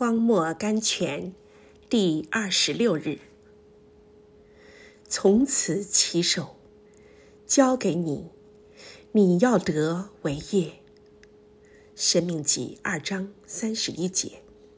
荒漠甘泉第26日。从此起手，交给你，你要得为业。申命记2章31节。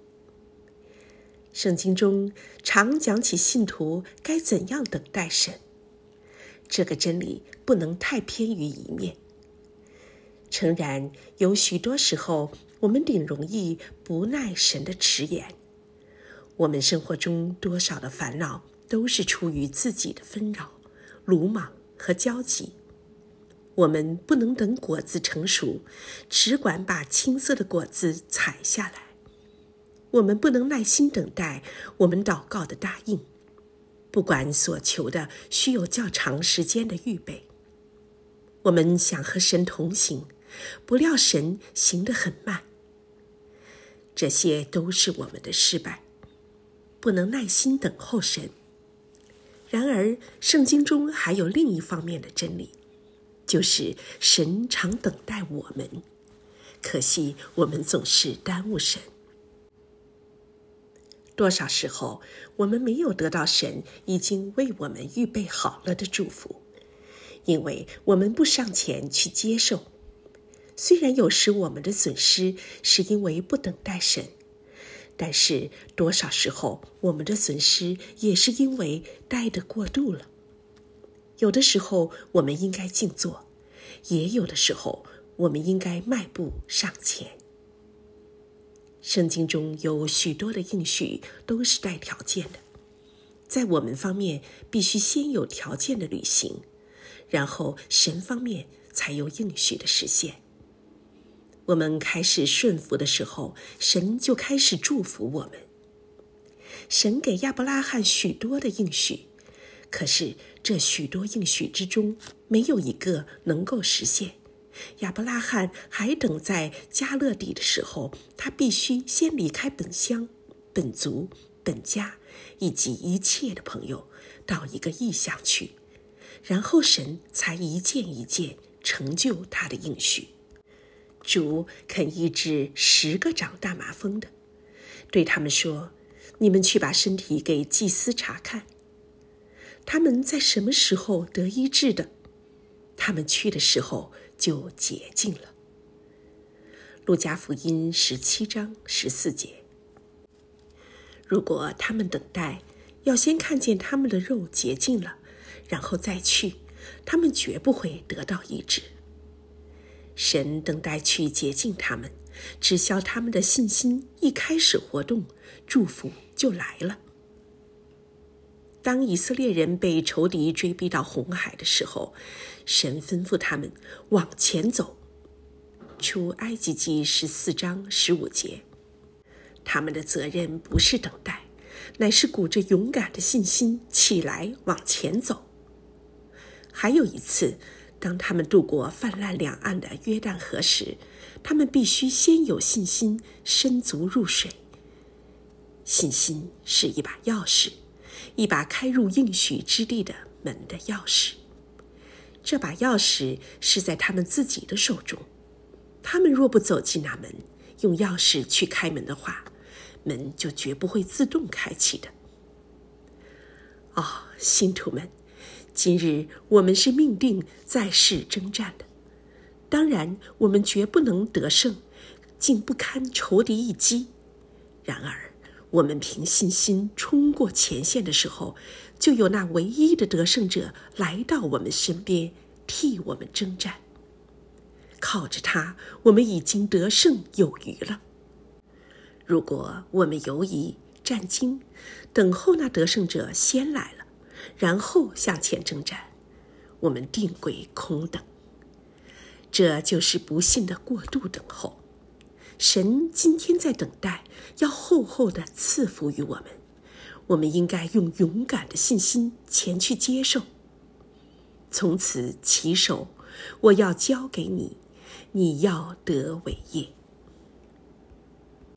圣经中常讲起信徒该怎样等待神，这个真理不能太偏于一面。诚然，有许多时候我们挺容易不耐神的迟延。我们生活中多少的烦恼都是出于自己的纷扰、鲁莽和焦急。我们不能等果子成熟，只管把青涩的果子采下来。我们不能耐心等待我们祷告的答应，不管所求的需有较长时间的预备。我们想和神同行，不料神行得很慢。这些都是我们的失败，不能耐心等候神。然而，圣经中还有另一方面的真理，就是神常等待我们，可惜我们总是耽误神。多少时候，我们没有得到神已经为我们预备好了的祝福，因为我们不上前去接受。虽然有时我们的损失是因为不等待神，但是多少时候我们的损失也是因为待得过度了。有的时候我们应该静坐，也有的时候我们应该迈步上前。圣经中有许多的应许都是带条件的，在我们方面必须先有条件的履行，然后神方面才有应许的实现。我们开始顺服的时候，神就开始祝福我们。神给亚伯拉罕许多的应许，可是这许多应许之中没有一个能够实现。亚伯拉罕还等在迦勒底的时候，他必须先离开本乡、本族、本家以及一切的朋友，到一个异乡去，然后神才一件一件成就他的应许。主肯医治10个长大麻风的，对他们说：你们去把身体给祭司查看。他们在什么时候得医治的？他们去的时候就洁净了。路加福音17章14节。如果他们等待，要先看见他们的肉洁净了，然后再去，他们绝不会得到医治。神等待去洁净他们，只消他们的信心一开始活动，祝福就来了。当以色列人被仇敌追逼到红海的时候，神吩咐他们往前走。出埃及记14章15节。他们的责任不是等待，乃是鼓着勇敢的信心起来往前走。还有一次，当他们渡过泛滥两岸的约旦河时，他们必须先有信心伸足入水。信心是一把钥匙，一把开入应许之地的门的钥匙。这把钥匙是在他们自己的手中，他们若不走进那门，用钥匙去开门的话，门就绝不会自动开启的。信徒们，今日我们是命定在世征战的，当然我们绝不能得胜，竟不堪仇敌一击。然而我们凭信心冲过前线的时候，就有那唯一的得胜者来到我们身边，替我们征战。靠着他，我们已经得胜有余了。如果我们犹疑、战惊，等候那得胜者先来了，然后向前征战，我们定归空等。这就是不幸的过度等候。神今天在等待，要厚厚的赐福于我们。我们应该用勇敢的信心前去接受。从此起手，我要交给你，你要得为业。